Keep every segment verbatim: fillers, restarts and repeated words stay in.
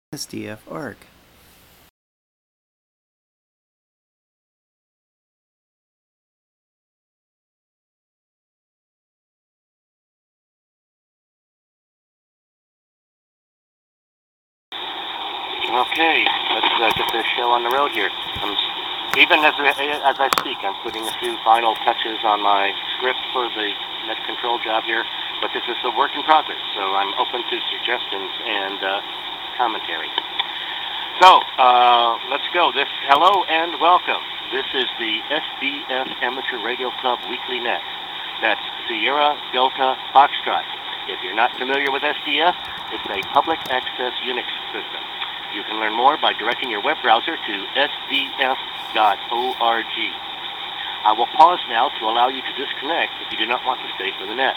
S D F arc. Okay, let's uh, get this show on the road here. I'm, even as, as I speak, I'm putting a few final touches on my script for the next control job here, but this is a work in progress, so I'm open to suggestions and uh, commentary. So, uh, let's go. This hello and welcome. This is the S D F Amateur Radio Club Weekly Net. That's Sierra Delta Foxtrot. If you're not familiar with S D F, it's a public access Unix system. You can learn more by directing your web browser to s d f dot org. I will pause now to allow you to disconnect if you do not want to stay for the net.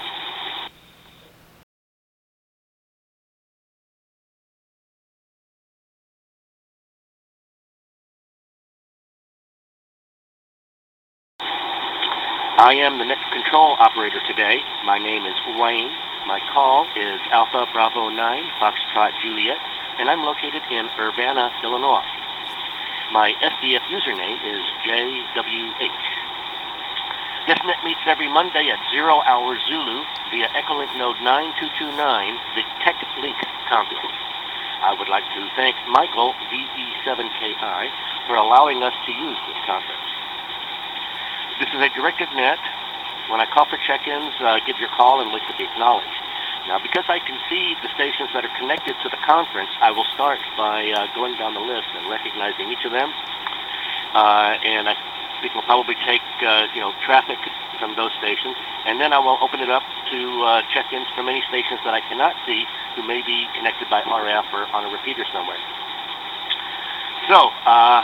I am the next control operator today. My name is Wayne. My call is Alpha Bravo nine, Foxtrot Juliet, and I'm located in Urbana, Illinois. My S D F username is J W H. This net meets every Monday at zero hour Zulu via Echolink node nine two two nine, the TechLink conference. I would like to thank Michael, V E seven K I, for allowing us to use this conference. This is a directed net. When I call for check-ins, uh, give your call and wait to be acknowledged. Now, because I can see the stations that are connected to the conference, I will start by uh, going down the list and recognizing each of them. Uh, and I think we'll probably take uh, you know traffic from those stations, and then I will open it up to uh, check-ins from any stations that I cannot see who may be connected by R F or on a repeater somewhere. So, uh,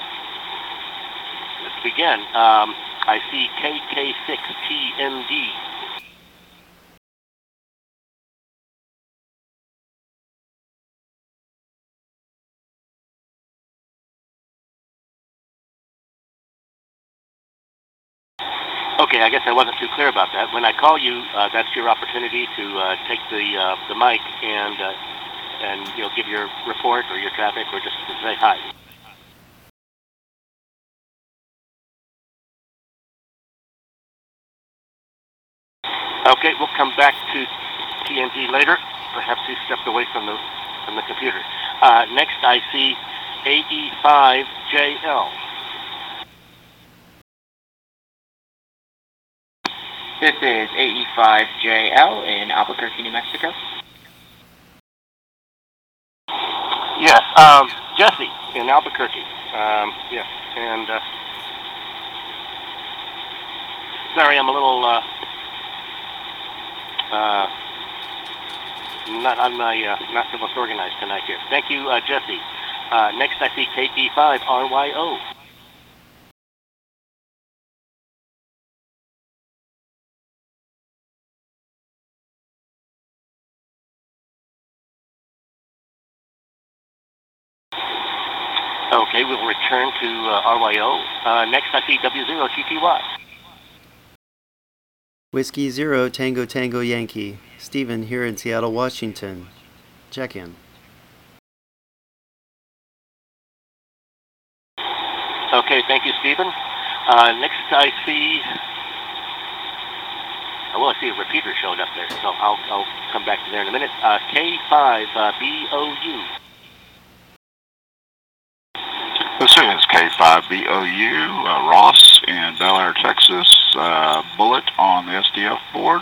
let's begin. Um, I see K K six T M D. Okay, I guess I wasn't too clear about that. When I call you, uh, that's your opportunity to uh, take the uh, the mic and uh, and you know give your report or your traffic or just to say hi. Okay, we'll come back to T N T later. Perhaps he stepped away from the from the computer. Uh, next, I see A E five J L. This is A E five J L in Albuquerque, New Mexico. Yes, um, Jesse in Albuquerque. Um, yes, and uh, sorry, I'm a little uh, uh, not on my uh, not the most organized tonight here. Thank you, uh, Jesse. Uh, next, I see K P five R Y O. Okay, we'll return to uh, R Y O. Uh, next, I see W zero T T Y. Whiskey Zero Tango Tango Yankee. Stephen here in Seattle, Washington. Check in. Okay, thank you, Stephen. Uh, next, I see. Oh, well, I see a repeater showed up there, so I'll, I'll come back to there in a minute. Uh, K five uh, B O U. This is K five B O U, uh, Ross in Bel Air, Texas. Uh, bullet on the S D F board.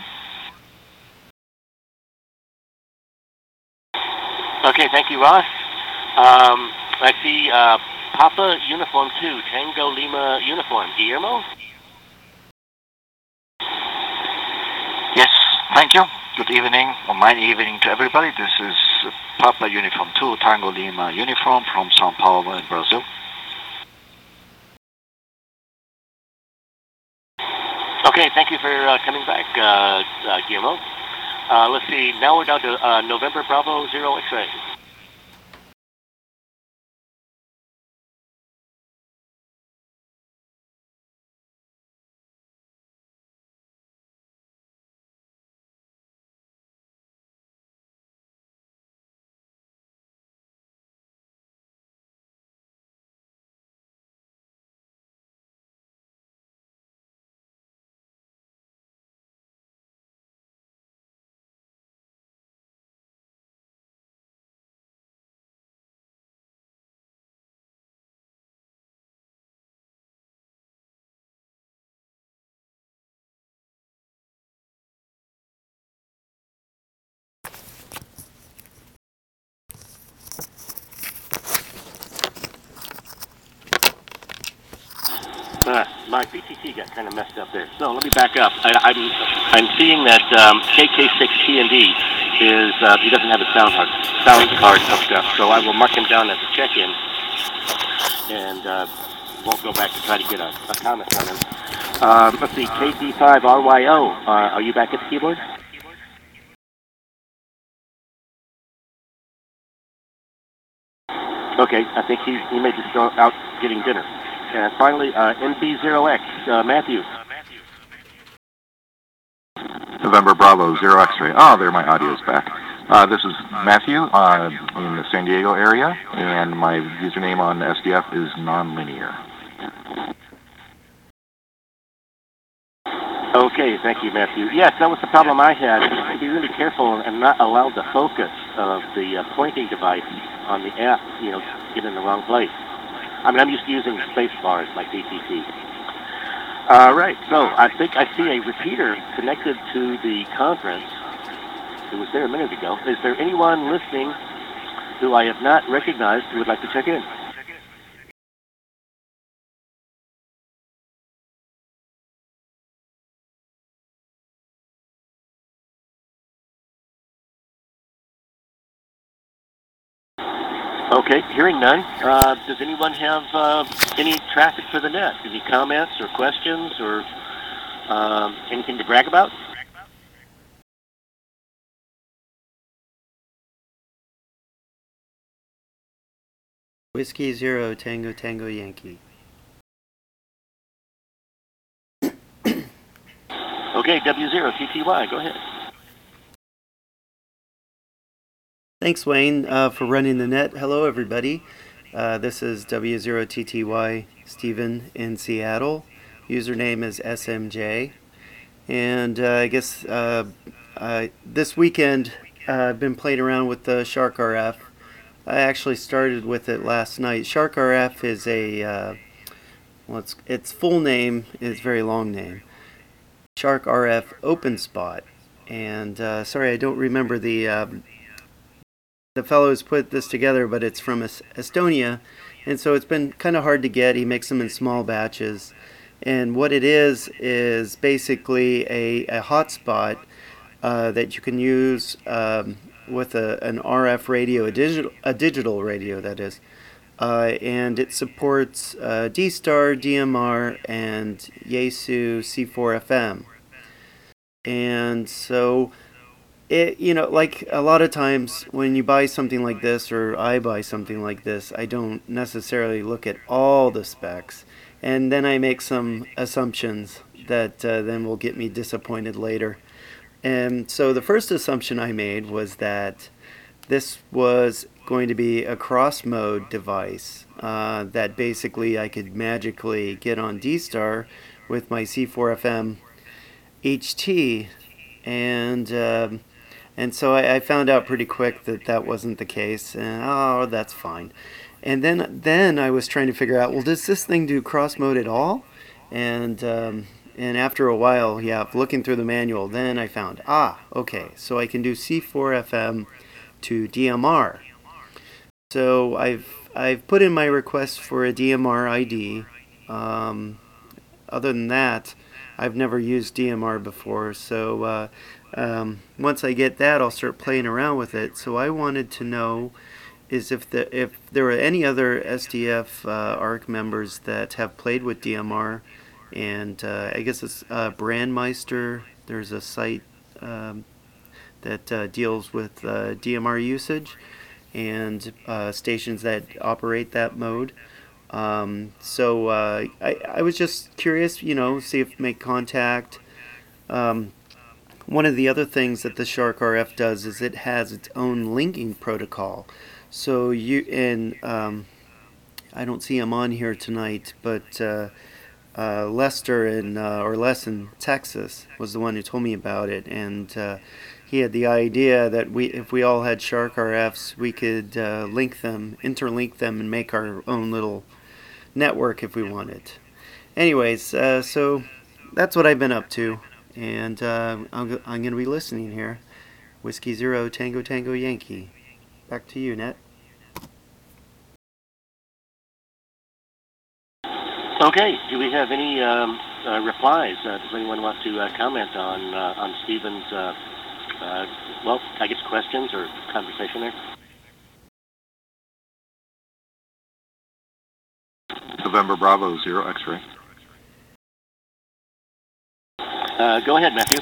Okay, thank you, Ross. Um, I see uh, Papa Uniform two, Tango Lima Uniform. Guillermo? Yes, thank you. Good evening, or my evening to everybody. This is Papa Uniform two, Tango Lima Uniform from Sao Paulo in Brazil. Okay, thank you for uh, coming back, uh, uh, Guillermo. Uh, let's see, now we're down to uh, November Bravo Zero X-Ray. Uh, my B T T got kind of messed up there. So let me back up. I, I'm I'm seeing that um, K K six T N D is uh, he doesn't have a sound card sound card hooked up. So I will mark him down as a check-in, and uh, won't go back to try to get a, a comment on him. Um, let's see, K D five R Y O. Uh, are you back at the keyboard? Okay, I think he he may just go out getting dinner. And finally, uh, N B zero X, uh, Matthew. November Bravo, Zero X-ray. Oh, there, my audio's back. Uh, this is Matthew uh, in the San Diego area, and my username on S D F is nonlinear. Okay, thank you, Matthew. Yes, that was the problem I had. You have to be really careful and not allow the focus of the uh, pointing device on the app, you know, get in the wrong place. I mean, I'm used to using the space bar as my B T T. All right, so I think I see a repeater connected to the conference. It was there a minute ago. Is there anyone listening who I have not recognized who would like to check in? Okay, hearing none. Uh, does anyone have uh, any traffic for the net? Any comments or questions or um, anything to brag about? Whiskey Zero Tango Tango Yankee. Okay, W zero T T Y, go ahead. Thanks, Wayne, uh, for running the net. Hello, everybody. Uh, this is W zero T T Y Stephen in Seattle. Username is S M J. And uh, I guess uh, uh, this weekend uh, I've been playing around with the Shark R F. I actually started with it last night. Shark R F is a, uh, well, its, its full name is a very long name. Shark R F OpenSpot. And uh, sorry, I don't remember the... Uh, The fellows put this together, but it's from Estonia, and so it's been kind of hard to get. He makes them in small batches, and what it is is basically a, a hotspot uh, that you can use um, with a, an R F radio, a digital, a digital radio, that is, uh, and it supports uh, D-Star, D M R, and Yaesu C four F M, and so. It, you know, like a lot of times when you buy something like this, or I buy something like this, I don't necessarily look at all the specs, and then I make some assumptions that uh, then will get me disappointed later. And so the first assumption I made was that this was going to be a cross-mode device, uh, that basically I could magically get on D-Star with my C four F M H T, and um, And so I, I found out pretty quick that that wasn't the case, and oh, that's fine. And then then I was trying to figure out, well, does this thing do cross mode at all? And um, and after a while, yeah, looking through the manual, then I found, ah, okay, so I can do C four F M to D M R. So I've I've put in my request for a D M R I D. Um, other than that, I've never used D M R before, so uh, um, once I get that, I'll start playing around with it. So I wanted to know is if the if there are any other S D F uh, A R C members that have played with D M R, and uh, I guess it's uh, Brandmeister. There's a site um, that uh, deals with uh, D M R usage and uh, stations that operate that mode. Um, so uh, I, I was just curious, you know, see if make contact. Um, one of the other things that the Shark R F does is it has its own linking protocol. So you and um, I don't see him on here tonight, but uh, uh, Lester in uh, or Les in Texas was the one who told me about it, and uh, he had the idea that we, if we all had Shark R Fs, we could uh, link them, interlink them, and make our own little network if we wanted. Anyways, uh, so that's what I've been up to, and uh, I'm, I'm going to be listening here. Whiskey Zero Tango Tango Yankee. Back to you, Net. Okay, do we have any um, uh, replies? Uh, does anyone want to uh, comment on uh, on Stephen's, uh, uh, well, I guess questions or conversation there? November Bravo, Zero X-ray. Uh, go ahead, Matthew.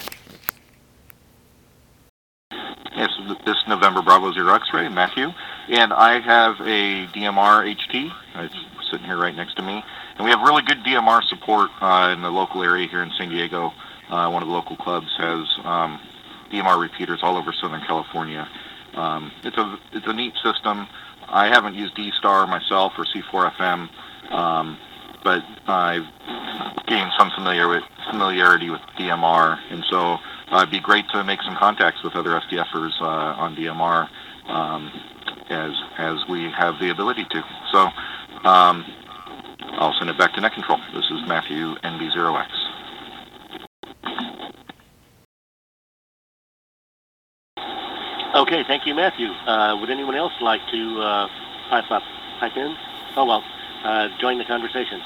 Yes, this November Bravo Zero X-ray, Matthew, and I have a D M R H T. It's sitting here right next to me, and we have really good D M R support uh, in the local area here in San Diego. Uh, one of the local clubs has um, D M R repeaters all over Southern California. Um, it's a it's a neat system. I haven't used D-Star myself or C four F M, um, but I've gained some familiar with, familiarity with D M R, and so uh, it'd be great to make some contacts with other S D Fers uh, on D M R um, as as we have the ability to. So um, I'll send it back to Net Control. This is Matthew N B zero X. Okay, thank you, Matthew. Uh, would anyone else like to uh, pipe up, pipe in? Oh, well, uh, join the conversation.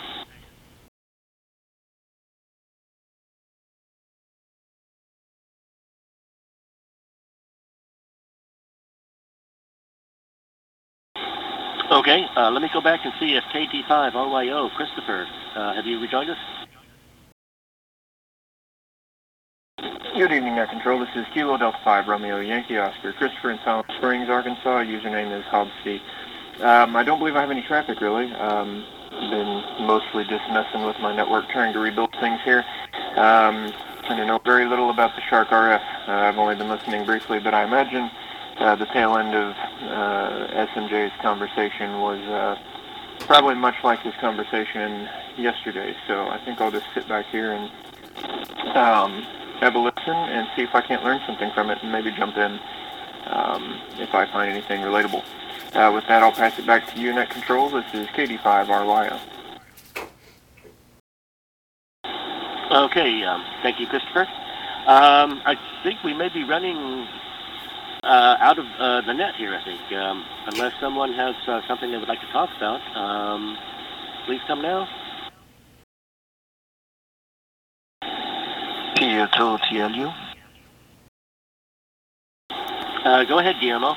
Okay, uh, let me go back and see if K T five R Y O, Christopher, uh, have you rejoined us? Good evening, Net Control. This is Kilo Delta five Romeo Yankee Oscar. Christopher in Silent Springs, Arkansas. Username is Hobbsy. Um, I don't believe I have any traffic, really. Um, been mostly just messing with my network, trying to rebuild things here. Um, and I know very little about the Shark R F. Uh, I've only been listening briefly, but I imagine uh, the tail end of uh, S M J's conversation was uh, probably much like his conversation yesterday. So I think I'll just sit back here and um, have a listen and see if I can't learn something from it and maybe jump in um, if I find anything relatable. Uh, with that, I'll pass it back to you, Net Control. This is K D five R Y O. Okay, um, thank you, Christopher. Um, I think we may be running uh, out of uh, the net here, I think. Um, unless someone has uh, something they would like to talk about, um, please come now. P U two T L U. Uh, go ahead, Guillermo.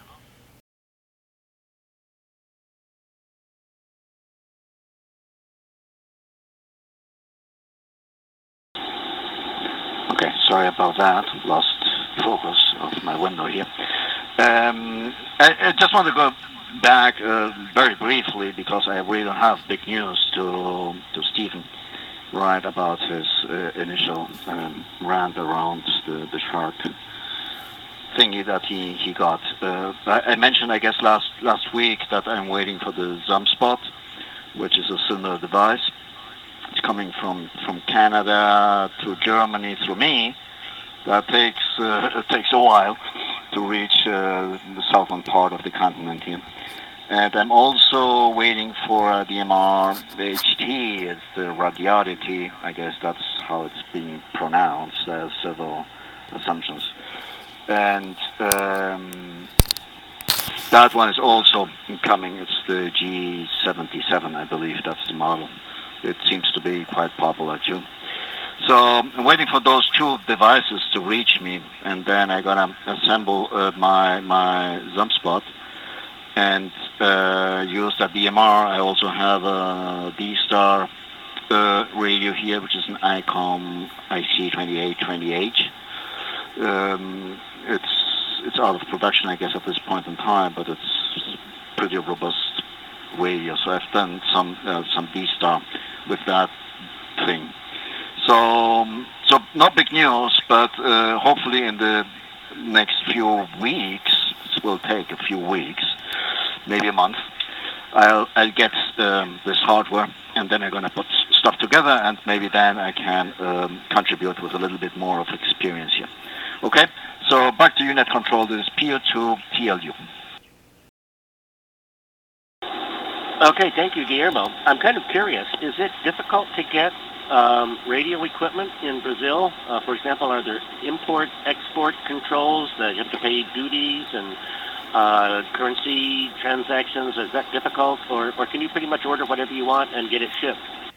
Okay, sorry about that. Lost focus of my window here. Um, I, I just want to go back uh, very briefly because I really don't have big news to to Stephen, right, about his uh, initial um, rant around the, the shark thingy that he, he got. Uh, I, I mentioned, I guess, last last week that I'm waiting for the ZumSpot, which is a similar device. It's coming from, from Canada to Germany through me. That takes uh, it takes a while to reach uh, the southern part of the continent here. And I'm also waiting for uh, D M R H T. It's the radiality. I guess that's how it's being pronounced. There's several assumptions. And um, that one is also coming. It's the G seventy-seven, I believe. That's the model. It seems to be quite popular too. So I'm waiting for those two devices to reach me, and then I'm gonna assemble uh, my my ZumSpot and uh, use that D M R. I also have a D-Star uh, radio here, which is an ICOM I C twenty-eight twenty H. Um, it's it's out of production, I guess, at this point in time, but it's pretty robust radio. So I've done some uh, some D-Star with that thing. So so not big news, but uh, hopefully in the next few weeks, it will take a few weeks, maybe a month, I'll I'll get um, this hardware, and then I'm gonna put stuff together, and maybe then I can um, contribute with a little bit more of experience here. Okay, so back to Net Control. This is P U two T L U. Okay, thank you, Guillermo. I'm kind of curious. Is it difficult to get um, radio equipment in Brazil? Uh, for example, are there import-export controls that you have to pay duties and uh, currency transactions? Is that difficult, or, or can you pretty much order whatever you want and get it shipped?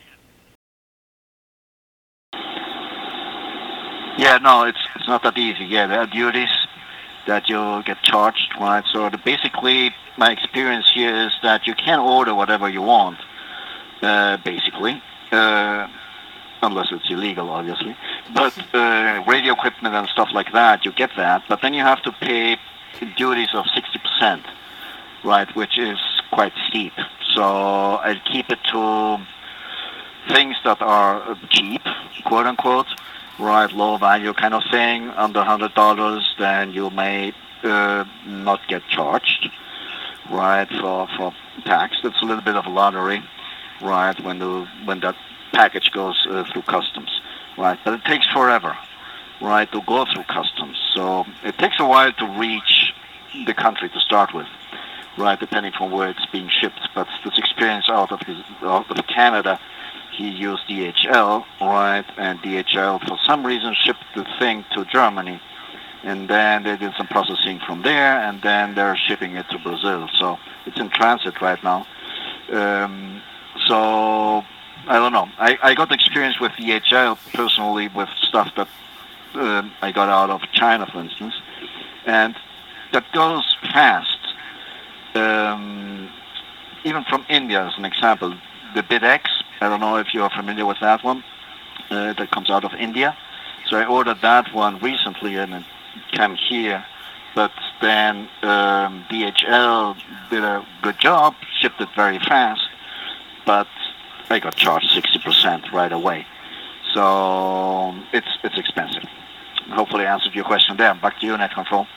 Yeah, no, it's it's not that easy. Yeah, there are duties that you get charged, right? So the, basically, my experience here is that you can order whatever you want, uh, basically, uh, unless it's illegal, obviously. But uh, radio equipment and stuff like that, you get that, but then you have to pay duties of sixty percent, right, which is quite steep. So I keep it to things that are cheap, quote unquote, right, low value kind of thing, under one hundred dollars, then you may uh, not get charged, right, for, for tax. That's a little bit of a lottery, right, when the when that package goes uh, through customs, right, but it takes forever, right, to go through customs. So it takes a while to reach the country to start with, right, depending on where it's being shipped. But this experience out of, his, out of Canada, he used D H L, right, and D H L for some reason shipped the thing to Germany, and then they did some processing from there, and then they're shipping it to Brazil. So it's in transit right now. Um, so I don't know. I, I got experience with D H L personally with stuff that uh, I got out of China, for instance, and that goes fast. Um, even from India, as an example, the BidX, I don't know if you're familiar with that one, uh, that comes out of India. So I ordered that one recently and it came here, but then um, D H L did a good job, shipped it very fast, but I got charged sixty percent right away. So it's it's expensive. Hopefully I answered your question there. Back to you, Net Control.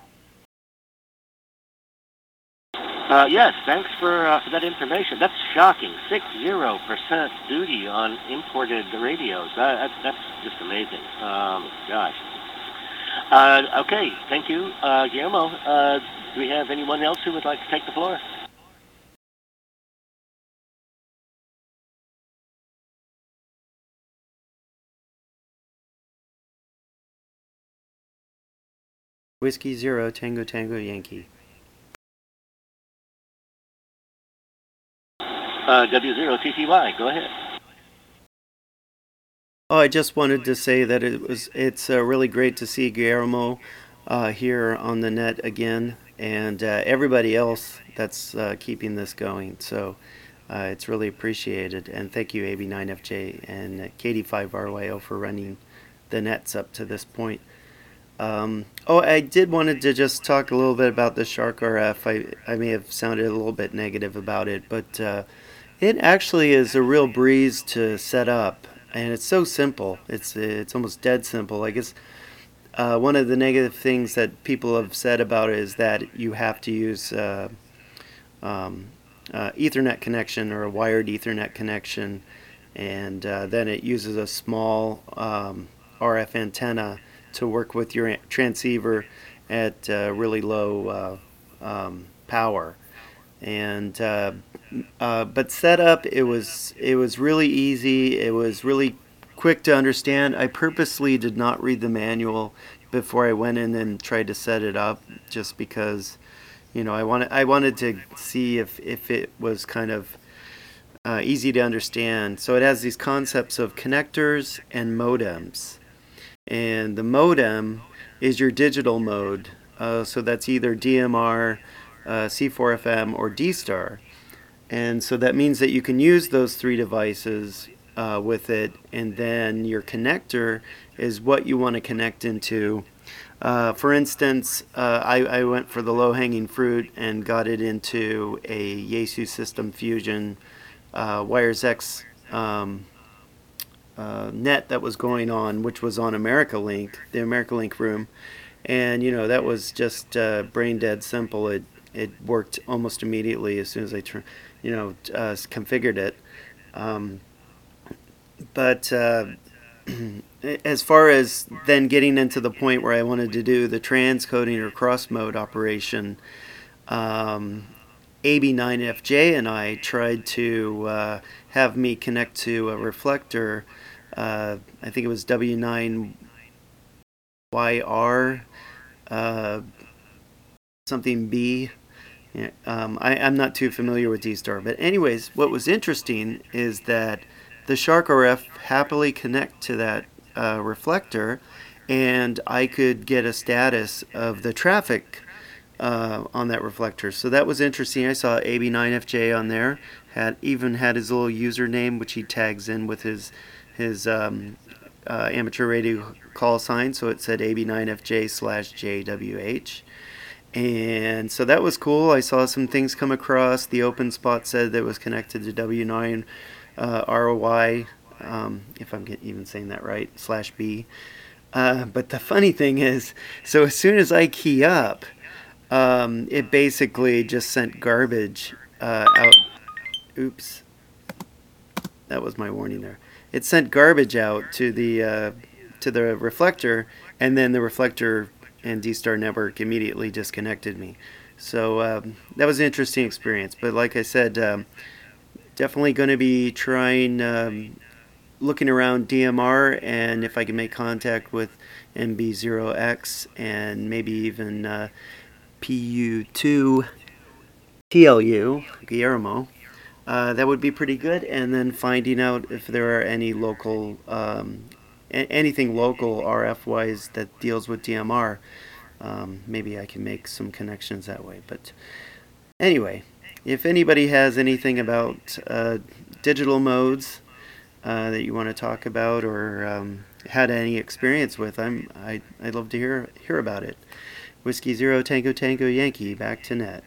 Uh, yes, thanks for, uh, for that information. That's shocking. Six zero percent duty on imported radios. That, that, that's just amazing. Um, gosh. Uh, okay, thank you, uh, Guillermo. Uh, do we have anyone else who would like to take the floor? Whiskey Zero Tango Tango Yankee. Uh, W zero T T Y, go ahead. Oh, I just wanted to say that it was it's uh, really great to see Guillermo uh, here on the net again, and uh, everybody else that's uh, keeping this going. So uh, it's really appreciated, and thank you A B nine F J and uh, K D five R Y O for running the nets up to this point. Um, oh, I did wanted to just talk a little bit about the Shark R F. I I may have sounded a little bit negative about it, but uh, it actually is a real breeze to set up, and it's so simple. It's it's almost dead simple. I guess uh, one of the negative things that people have said about it is that you have to use uh, um, uh, Ethernet connection or a wired Ethernet connection, and uh, then it uses a small um, R F antenna to work with your transceiver at uh, really low uh, um, power. And uh, uh, but setup, it was it was really easy. It was really quick to understand. I purposely did not read the manual before I went in and tried to set it up, just because, you know, I wanted I wanted to see if if it was kind of uh, easy to understand. So it has these concepts of connectors and modems, and the modem is your digital mode. Uh, so that's either D M R, uh, C four F M, or D-Star. And so that means that you can use those three devices uh, with it, and then your connector is what you want to connect into. Uh, for instance, uh, I, I went for the low-hanging fruit and got it into a Yaesu System Fusion uh, WiresX um, uh, net that was going on, which was on AmericaLink, the AmericaLink room. And, you know, that was just uh, brain dead simple. It it worked almost immediately as soon as I turned, you know, uh, configured it. Um, but uh, as far as then getting into the point where I wanted to do the transcoding or cross mode operation, um, A B nine F J and I tried to uh, have me connect to a reflector. Uh, I think it was W nine Y R. Uh, something B. Yeah, um, I, I'm not too familiar with D-Star, but anyways, what was interesting is that the Shark R F happily connect to that uh, reflector, and I could get a status of the traffic uh, on that reflector. So that was interesting. I saw A B nine F J on there. Had even had his little username, which he tags in with his his um, uh, amateur radio call sign. So it said A B nine F J slash J W H. And so that was cool. I saw some things come across. The open spot said that it was connected to W nine uh, R O Y, um, if I'm get, even saying that right, slash B. Uh, but the funny thing is, so as soon as I key up, um, it basically just sent garbage uh, out. Oops. That was my warning there. It sent garbage out to the uh, to the reflector, and then the reflector and D-Star Network immediately disconnected me. So um, that was an interesting experience. But like I said, um, definitely going to be trying, um, looking around D M R, and if I can make contact with M B zero X and maybe even uh, P U two T L U, Guillermo, uh, that would be pretty good. And then finding out if there are any local um, anything local R F-wise that deals with D M R. Um, maybe I can make some connections that way. But anyway, if anybody has anything about uh, digital modes uh, that you want to talk about, or um, had any experience with, I'm I I'd love to hear hear about it. Whiskey Zero Tango Tango Yankee, back to net.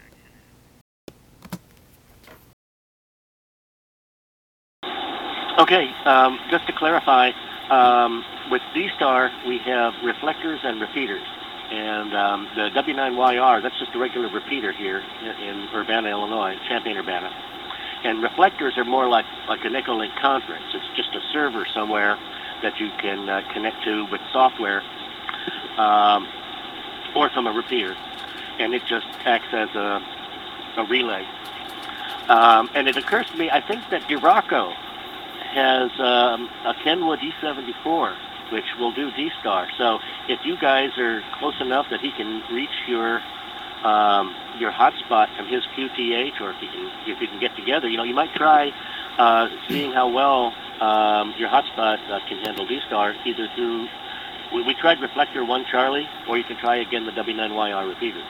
Okay, um, just to clarify, um, with D-Star we have reflectors and repeaters, and um, the W nine Y R, that's just a regular repeater here in, in Urbana, Illinois, Champaign-Urbana. And reflectors are more like, like a Nickel-Link conference. It's just a server somewhere that you can uh, connect to with software um, or from a repeater, and it just acts as a, a relay. Um, and it occurs to me, I think that Duraco has um, a Kenwood E seventy-four, which will do D-Star. So if you guys are close enough that he can reach your um, your hotspot from his Q T H, or if you can if you can get together, you know, you might try uh, seeing how well um, your hotspot uh, can handle D-Star, either through we, we tried Reflector One Charlie, or you can try again the W nine Y R repeater.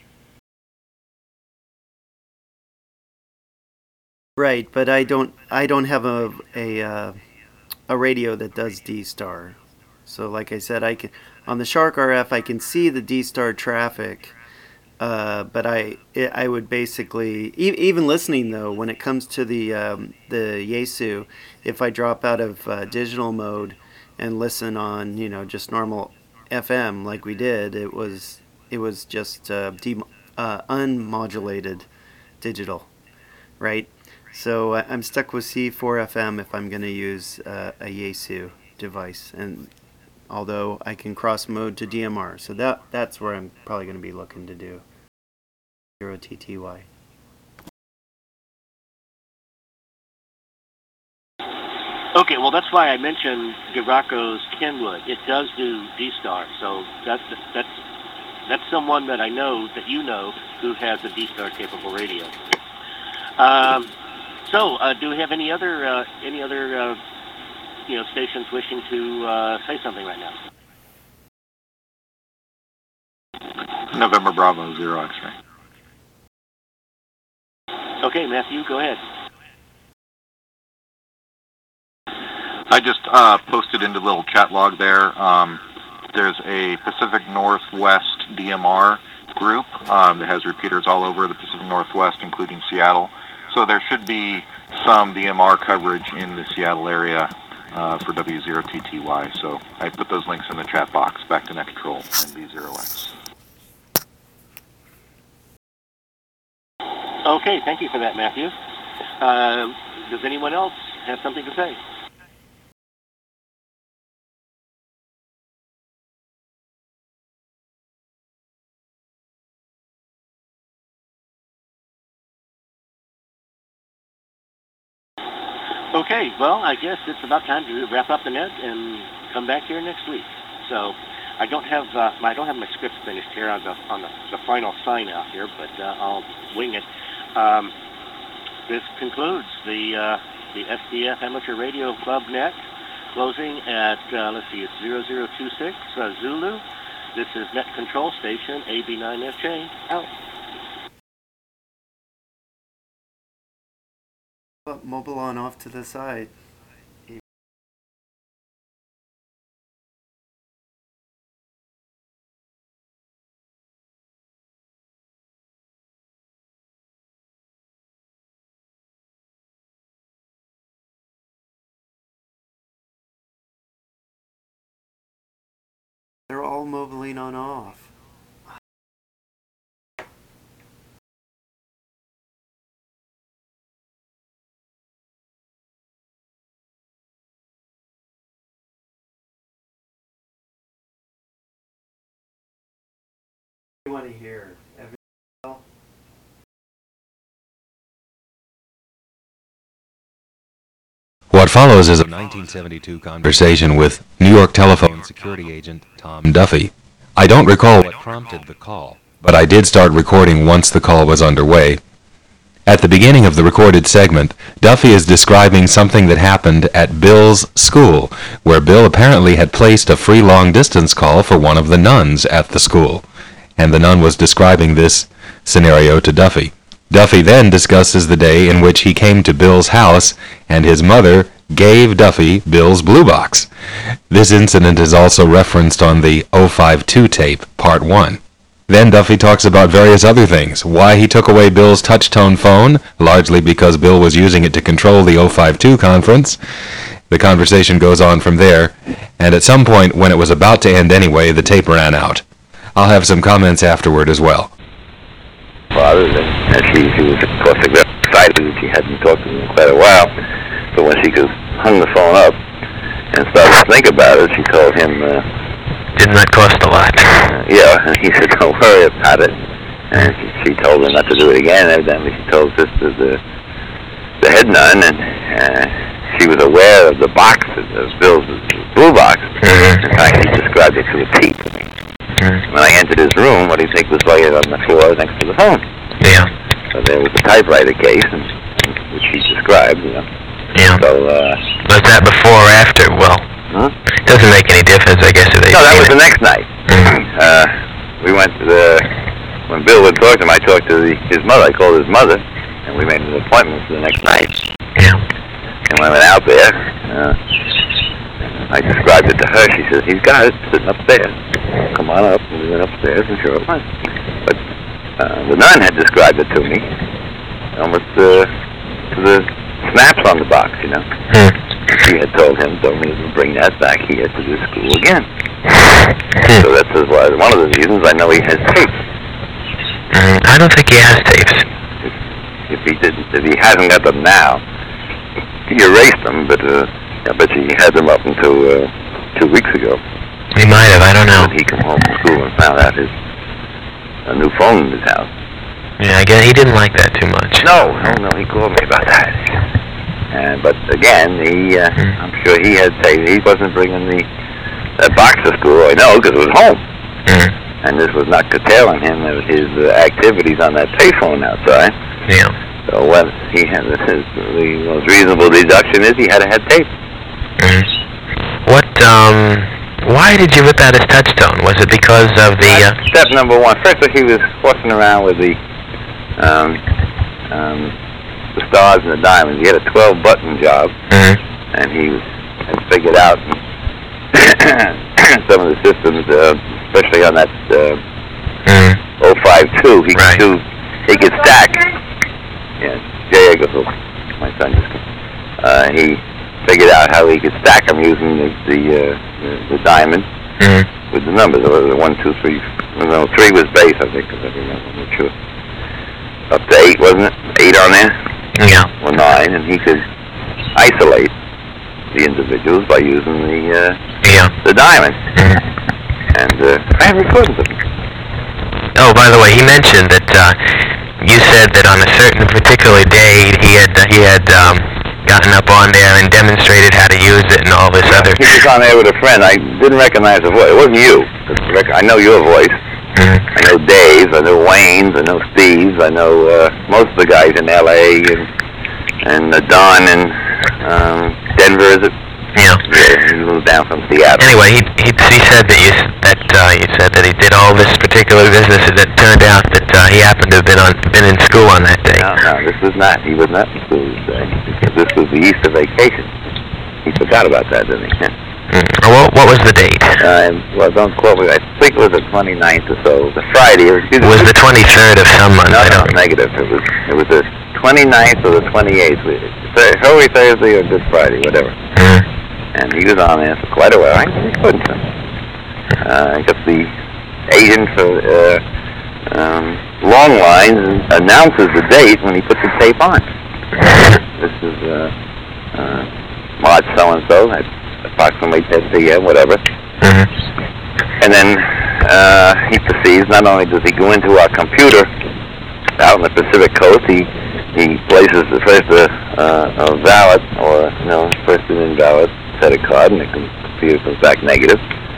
Right, but I don't I don't have a a uh, a radio that does D-Star. So like I said, I can on the Shark R F I can see the D-Star traffic, uh, but I it, I would basically e- even listening though, when it comes to the um, the Yaesu, if I drop out of uh, digital mode and listen on, you know, just normal F M like we did, it was it was just uh, de- uh, unmodulated digital, right? So uh, I'm stuck with C four F M if I'm going to use uh, a Yaesu device, and although I can cross mode to D M R, so that that's where I'm probably going to be looking to do zero T T Y. Okay, well that's why I mentioned Duraco's Kenwood. It does do D-Star, so that's that's that's someone that I know that you know who has a D-Star capable radio. Um, so, uh, do we have any other uh, any other uh, you know stations wishing to uh, say something right now? November Bravo Zero X-ray. Okay, Matthew, go ahead. I just uh, posted into the little chat log there. Um, there's a Pacific Northwest D M R group um, that has repeaters all over the Pacific Northwest, including Seattle. So there should be some D M R coverage in the Seattle area uh, for W zero T T Y. So I put those links in the chat box. Back to Net Control and B zero X. Okay, thank you for that, Matthew. Uh, does anyone else have something to say? Okay, well, I guess it's about time to wrap up the net and come back here next week. So I don't have uh, I don't have my script finished here on the on the, the final sign out here, but uh, I'll wing it. Um, this concludes the uh, the S D F Amateur Radio Club Net, closing at uh, let's see, it's zero zero two six uh, Zulu. This is Net Control Station A B nine F J out. Mobile on off to the side. They're all mobiling on off. What do you want to hear? Every- What follows is a nineteen seventy-two conversation with New York telephone security agent Tom Duffy. I don't recall what prompted the call, but I did start recording once the call was underway. At the beginning of the recorded segment, Duffy is describing something that happened at Bill's school, where Bill apparently had placed a free long-distance call for one of the nuns at the school, and the nun was describing this scenario to Duffy. Duffy then discusses the day in which he came to Bill's house and his mother gave Duffy Bill's blue box. This incident is also referenced on the oh five two tape, part one. Then Duffy talks about various other things, why he took away Bill's touch-tone phone, largely because Bill was using it to control the oh five two conference. The conversation goes on from there, and at some point when it was about to end anyway, the tape ran out. I'll have some comments afterward as well. Father, and she, she was, of course, excited that she hadn't talked to him in quite a while. But when she hung the phone up and started to think about it, she told him, uh, didn't that cost a lot? Uh, yeah, and he said, don't worry about it. And she, she told him not to do it again. Evidently, she told Sister the, the head nun, and uh, she was aware of the box, of Bill's blue box. Mm-hmm. In fact, he described it to a T. When I entered his room, what do you think was laying on the floor next to the phone? Yeah. So there was a typewriter case, and, which he described, you know. Yeah. So, uh... was that before or after? Well, huh? It doesn't make any difference, I guess, if they... No, that was it. the next night. Mm-hmm. Uh, we went to the... When Bill would talk to him, I talked to the, his mother. I called his mother, and we made an appointment for the next night. Yeah. And when I went out there, uh... I described it to her. She says, he's got it, sitting upstairs. Come on up. And we went upstairs, and sure it was. But uh, the nun had described it to me, almost uh, to the snaps on the box, you know. Hmm. She had told him, don't even bring that back here to this school again. Hmm. So that's why one of the reasons I know he has tapes. Mm, I don't think he has tapes. If, if he didn't, if he hasn't got them now, he erased them, but... Uh, I bet you he had them up until uh, two weeks ago. He might have, I don't know. When he came home from school and found out his a new phone in his house. Yeah, I guess he didn't like that too much. No, no, no, he called me about that. And but again, he, uh, mm. I'm sure he had taken. He wasn't bringing the that box to school. I know, because it was home. Mm. And this was not curtailing him of his uh, activities on that payphone outside. Yeah. So what he had, his, the most reasonable deduction is he had to have tape. Mm. What, um, why did you rip out his touch-tone? Was it because of the, uh... Step number one. First, he was fussing around with the, um, um, the stars and the diamonds. He had a twelve-button job, mm. and he had figured out some of the systems, uh, especially on that, uh, mm. oh five two, he right. could do, he could stack. Yeah, Jay Eggleston, my son just uh, he figured out how he could stack them using the the, uh, the, the diamond mm. with the numbers. Or the one, two, three. No, three was base, I think. Because I remember, I'm not sure. Up to eight, wasn't it? Eight on there. Yeah. Or nine, and he could isolate the individuals by using the uh, yeah the diamond. Mm. And uh, I have recordings of them. Oh, by the way, he mentioned that uh, you said that on a certain particular day he had uh, he had um, gotten up on there and demonstrated how to use it and all this other... He was on there with a friend. I didn't recognize the voice. It wasn't you. I know your voice. Mm-hmm. I know Dave's. I know Wayne's. I know Steve's. I know uh, most of the guys in L A and and uh, Don in um, Denver. Is it? Yeah. Yeah. He moved down from Seattle. Anyway, he he, he said that you that uh, you said that he did all this particular business, and it turned out that uh, he happened to have been on been in school on that day. No, no, this was not. He was not in school this day because this was the Easter vacation. He forgot about that, didn't he? Mm. What, what was the date? Uh, well, don't quote me. I think it was the twenty-ninth or so. The Friday. It was, it was the twenty-third of some month. No, I no, don't... negative. It was it was the twenty-ninth or the twenty-eighth. Holy Thursday or Good Friday, whatever. Mm. And he was on there for quite a while. I couldn't. Uh, I guess the agent for uh, um, Long Lines announces the date when he puts the tape on. This is uh, uh, March so-and-so at approximately ten p.m., whatever. Mm-hmm. And then uh, he proceeds, not only does he go into our computer out on the Pacific Coast, he he places the first uh, uh, a valid, or, you know, first an invalid set of card, and the computer comes back negative.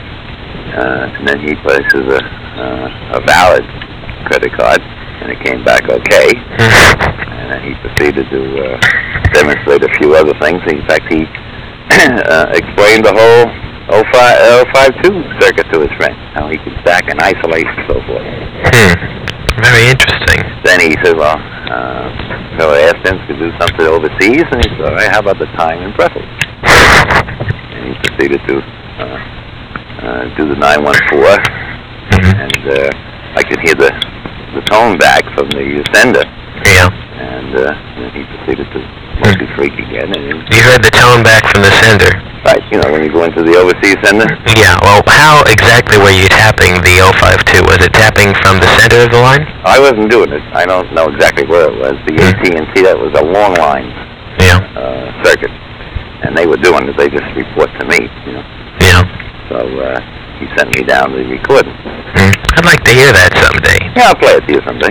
Uh, and then he places a, uh, a valid credit card, and it came back okay. And then he proceeded to uh, demonstrate a few other things. In fact, he uh, explained the whole oh five two circuit to his friend, how he could stack and isolate and so forth. Hmm. Very interesting. Then he said, well, uh, so I asked him to do something overseas, and he said, all right, how about the time in Brussels? And he proceeded to uh, uh, do the nine one four, mm-hmm. and uh, I could hear the, the tone back from the sender. Yeah. And uh, then he proceeded to mostly freak again. And you heard the tone back from the sender? Right, you know, when you go into the overseas sender? Yeah, well, how exactly were you tapping the oh five two? Was it tapping from the center of the line? I wasn't doing it. I don't know exactly where it was. The A T and T, that was a long line yeah. uh, circuit. And they were doing it. They just report to me, you know. Yeah. So uh, he sent me down the recording. Mm. I'd like to hear that someday. Yeah, I'll play it to you someday.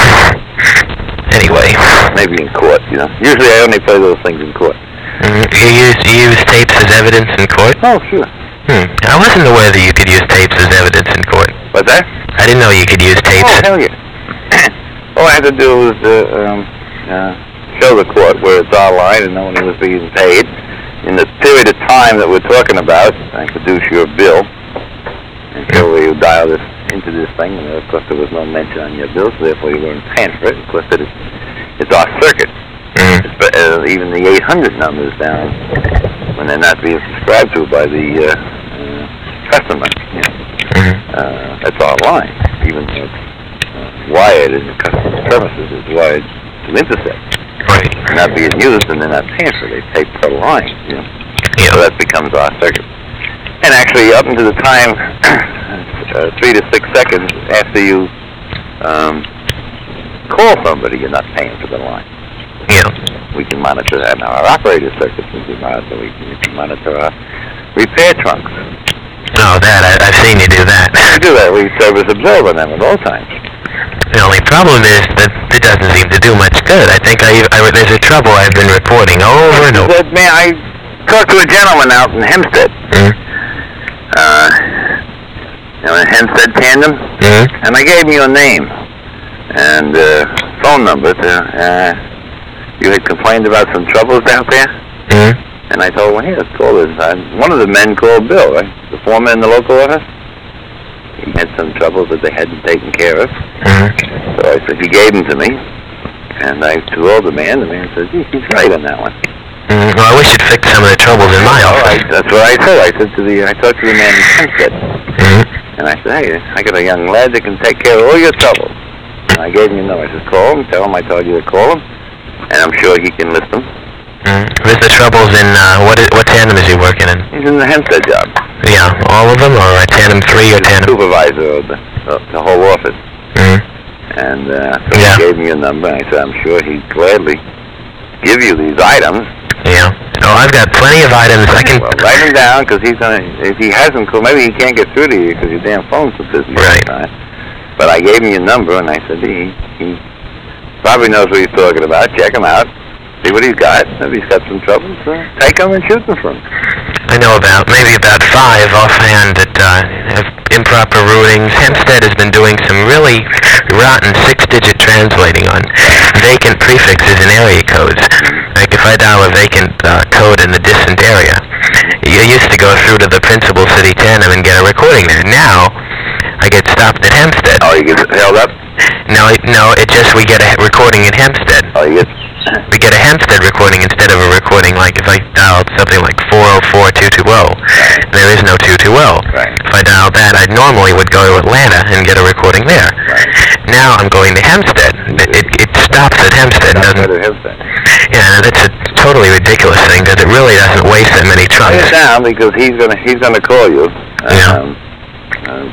Anyway. Maybe in court, you know. Usually I only play those things in court. Mm. You use you use tapes as evidence in court? Oh, sure. Hmm. I wasn't aware that you could use tapes as evidence in court. What's that? I didn't know you could use tapes. Oh, hell yeah. All I had to do was uh, um, uh, show the court where it's online and no one was being paid. In the period of time that we're talking about, I produce your bill and show where you dial this into this thing. And of course, there was no mention on your bill, so therefore you weren't paying for it. Of course, it is, it's our circuit. Mm. It's, uh, even the eight hundred numbers down when they're not being subscribed to by the uh, uh, customer. You know. Mm-hmm. uh, that's our line. Even though it's uh, wired in the customer's premises, it's wired to intercept. Right. Not being used, and they're not paying for it. They pay per line, you know. Yeah. So that becomes our circuit. And actually, up until the time, uh, three to six seconds after you um, call somebody, you're not paying for the line. Yeah. We can monitor that. Now, our operator circuits, we can monitor. We can, we can monitor our repair trunks. Oh, that I, I've seen you do that. We do that. We service observe on them at all times. The only problem is that it doesn't seem to do much good. I think I, I there's a trouble I've been reporting over and over. But, man, I talked to a gentleman out in Hempstead. Mm-hmm. Uh, you know, in Hempstead Tandem. Mm-hmm. And I gave him your name and uh, phone number. To, uh, you had complained about some troubles out there. Mm-hmm. And I told him, well, here, let's call this. Uh, one of the men called Bill, right? The foreman in the local office. He had some troubles that they hadn't taken care of. Mm-hmm. So I said, he gave them to me. And I told the man, the man said, gee, he's right on that one. Mm-hmm. Well, I wish you'd fix some of the troubles in my All office. right, that's what I said. I said to the, I talked to the man in Hempstead. Mm-hmm. And I said, hey, I got a young lad that can take care of all your troubles. And I gave him your number. I said, call him, tell him I told you to call him. And I'm sure he can list them. Mm-hmm. Where's the troubles in, uh, what, is, what tandem is he working in? He's in the Hempstead job. Yeah, all of them, or uh, tandem three or He's tandem? the supervisor of the, of the whole office. Mm-hmm. And uh, so Yeah. he gave me your number, and I said, I'm sure he'd gladly give you these items. Yeah. Oh, I've got plenty of items. I can... Well, write them down, because he's gonna, if he hasn't called, maybe he can't get through to you because your damn phone's so busy. all Right. the time. But I gave him your number, and I said, he, he probably knows what he's talking about. Check him out. see what he's got. If he's got some trouble, so take him and shoot them for him. I know about, maybe about five offhand that uh, have improper routings. Hempstead has been doing some really rotten six-digit translating on vacant prefixes and area codes. Like if I dial a vacant uh, code in the distant area, you used to go through to the principal city tandem and get a recording there. Now, I get stopped at Hempstead. Oh, you get held up? No, it, no, it just we get a recording in Hempstead. Oh, you get... We get a Hempstead recording instead of a recording like if I dialed something like four oh four two two oh. There is no two two oh. Right. If I dialed that, I normally would go to Atlanta and get a recording there. Right. Now I'm going to Hempstead. It, it, it stops at Hempstead. Not doesn't, at Hempstead. Yeah, that's a totally ridiculous thing because it really doesn't waste that many Write trunks. it down because he's gonna he's gonna call you. Yeah. Um, um,